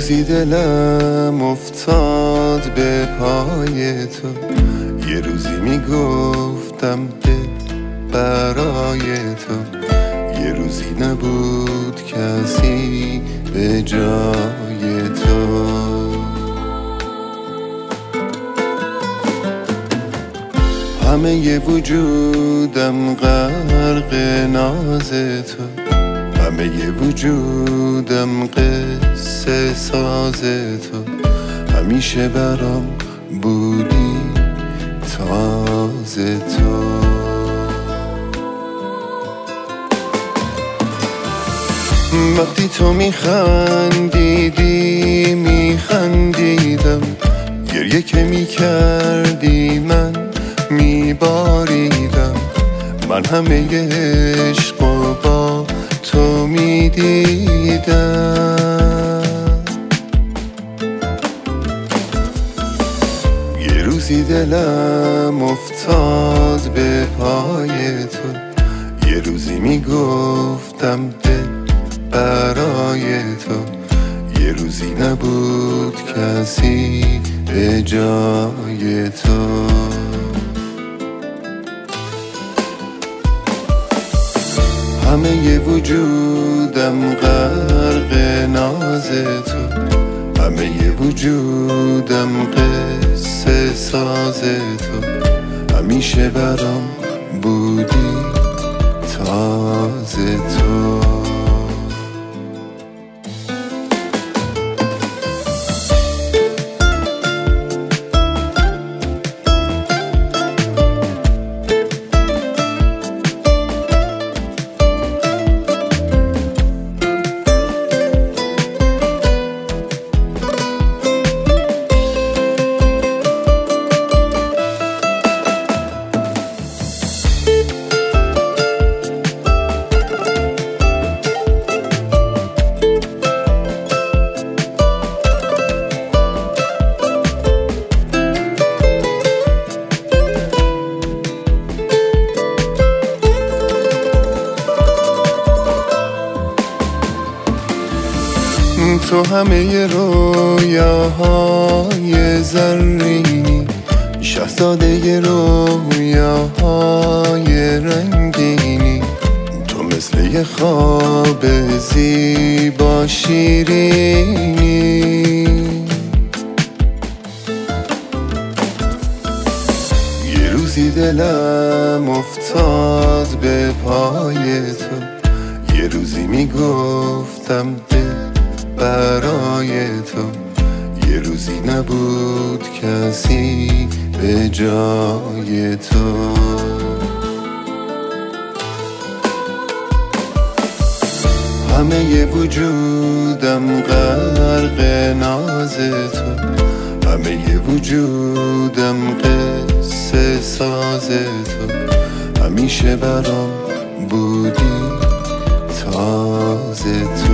روزی دلم افتاد به پای تو، یه روزی میگفتم به برای تو، یه روزی نبود کسی به جای تو. همه ی وجودم غرق ناز تو، همه ی وجودم قصه ساز تو، همیشه برام بودی تازه تو. وقتی تو میخندیدی میخندیدم، گریه که میکردی من میباریدم، من همه عشق و با تو میدیدم. یه روزی دلم افتاد به پای تو، یه روزی میگفتم به برای تو، یه روزی نبود کسی به جای تو. همه ی وجودم غرق ناز تو، همه ی وجودم قصه ساز تو، همیشه برام بودی تازه تو. تو همه رویاهای زرینی، شاهزاده رویاهای رنگینی، تو مثل یه خواب زیبا شیرینی. یه روزی دلم افتاد به پای تو، یه روزی میگفتم به برای تو، یه روزی نبود کسی به جای تو. همه ی وجودم غرق ناز تو، همه ی وجودم قصه ساز تو، همیشه برام بودی تازه تو.